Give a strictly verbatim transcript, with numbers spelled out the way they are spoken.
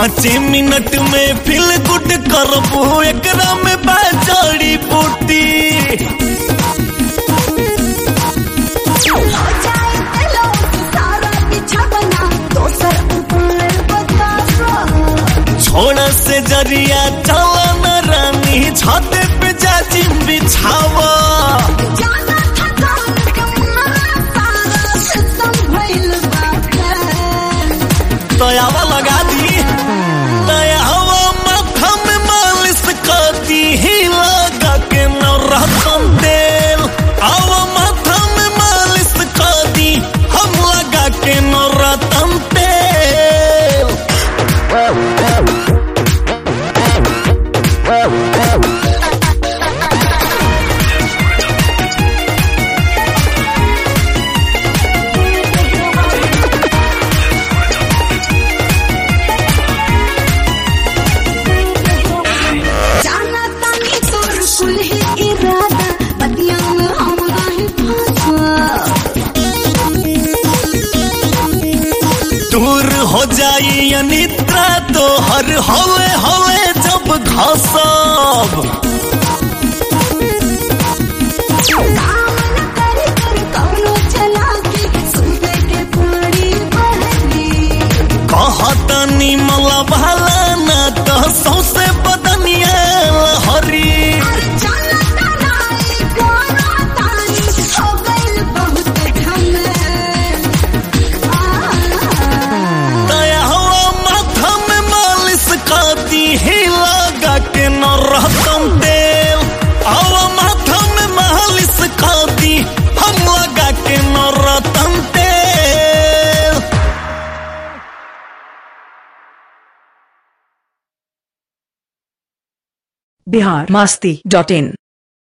पाँच मिनट में feel good करबू एकरा में बाजड़ी बूटी छोड़ा से जरिया चला न रानी छाते पे जाची बिछावा तयावा लगा दी तयावा माथा में मालिश कर दी ही लगा के नवरत्न तेल आवा माथा में मालिश कर दी हम लगा के नवरत्न तेल। दूर हो जाई अनिद्रा तो हर हवे हवे जब घसब कहतनी मला भाला ना तो सौसे बदनिया लहरी ही लगा के नवरत्न तेल आवा माथा में मालिश कर दी हम लगा के नवरत्न तेल। बिहार मस्ती डॉट इन।